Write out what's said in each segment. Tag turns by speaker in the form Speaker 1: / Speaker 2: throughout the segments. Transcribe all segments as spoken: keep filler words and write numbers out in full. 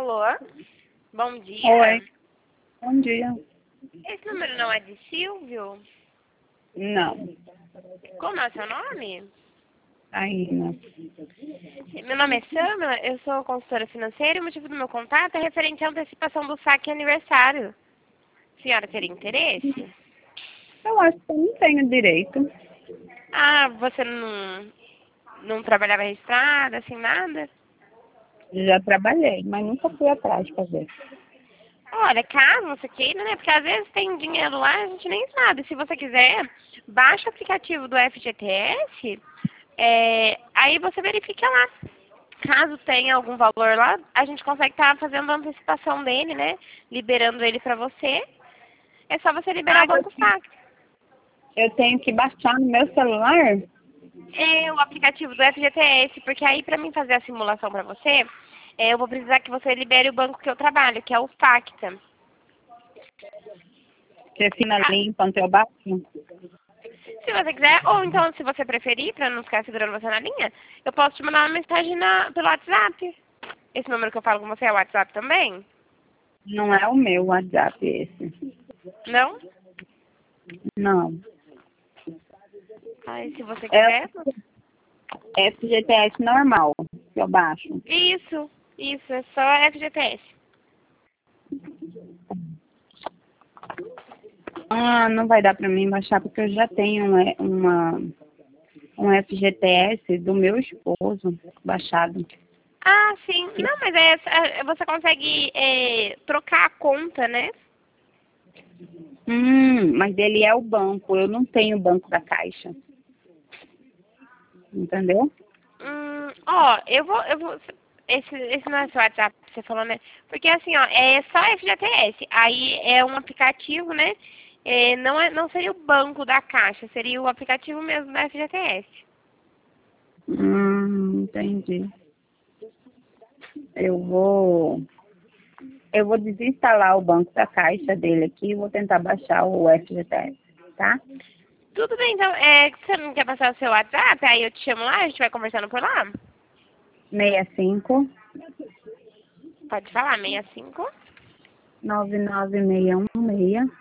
Speaker 1: Alô? Bom dia.
Speaker 2: Oi, bom dia.
Speaker 1: Esse número não é de Silvio?
Speaker 2: Não,
Speaker 1: Como é o seu nome?
Speaker 2: ainda.
Speaker 1: Meu nome é Samila, eu sou consultora financeira e o motivo do meu contato é referente à antecipação do saque aniversário. A senhora teria interesse?
Speaker 2: Eu acho que eu não tenho direito.
Speaker 1: Ah, você não, não trabalhava registrada, assim, nada?
Speaker 2: Já trabalhei, mas nunca fui atrás de fazer.
Speaker 1: Olha, caso você queira, né? Porque às vezes tem dinheiro lá e a gente nem sabe. Se você quiser, baixa o aplicativo do F G T S, é, aí você verifica lá. Caso tenha algum valor lá, a gente consegue estar fazendo a antecipação dele, né? Liberando ele para você. É só você liberar
Speaker 2: Ah,
Speaker 1: o
Speaker 2: eu,
Speaker 1: Banco Saque.
Speaker 2: eu tenho que baixar no meu celular?
Speaker 1: É o aplicativo do F G T S, porque aí para mim fazer a simulação para você, é, eu vou precisar que você libere o banco que eu trabalho, que é o Facta.
Speaker 2: Você assina
Speaker 1: Ah,
Speaker 2: ali enquanto eu baixo?
Speaker 1: se você quiser, ou então se você preferir, para não ficar segurando você na linha, eu posso te mandar uma mensagem na, pelo WhatsApp. Esse número que eu falo com você é o WhatsApp também?
Speaker 2: Não é o meu WhatsApp esse.
Speaker 1: Não?
Speaker 2: Não.
Speaker 1: Aí se você
Speaker 2: É
Speaker 1: quiser.
Speaker 2: o F G T S normal que eu baixo.
Speaker 1: Isso, isso, é só F G T S.
Speaker 2: Ah, não vai dar pra mim baixar porque eu já tenho uma, uma um F G T S do meu esposo baixado.
Speaker 1: Ah, sim. Não, mas é, é- você consegue é, trocar a conta, né?
Speaker 2: Hum, mas ele é o banco, eu não tenho o banco da Caixa. Entendeu?
Speaker 1: Hum, ó, eu vou, eu vou. Esse, esse não é seu WhatsApp que você falou, né? Porque assim, ó, é só F G T S. Aí é um aplicativo, né? É, não, é, não seria o banco da Caixa, seria o aplicativo mesmo da F G T S.
Speaker 2: Hum, entendi. Eu vou, eu vou desinstalar o banco da Caixa dele aqui e vou tentar baixar o F G T S, tá?
Speaker 1: Tudo bem, então, é, você não quer passar o seu WhatsApp? Aí eu te chamo lá, a gente vai conversando por lá?
Speaker 2: seis cinco,
Speaker 1: Pode falar, sessenta e cinco,
Speaker 2: nove nove seis um seis,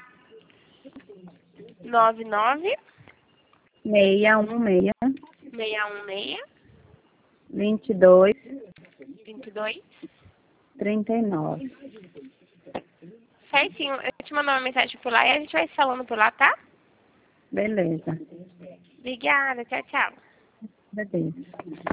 Speaker 1: nove nove,
Speaker 2: seis um seis,
Speaker 1: seis um seis,
Speaker 2: vinte e dois,
Speaker 1: vinte e dois.
Speaker 2: trinta e nove.
Speaker 1: Certinho, eu te mando uma mensagem por lá e a gente vai se falando por lá, tá?
Speaker 2: Beleza.
Speaker 1: Obrigada, tchau, tchau.
Speaker 2: Beleza.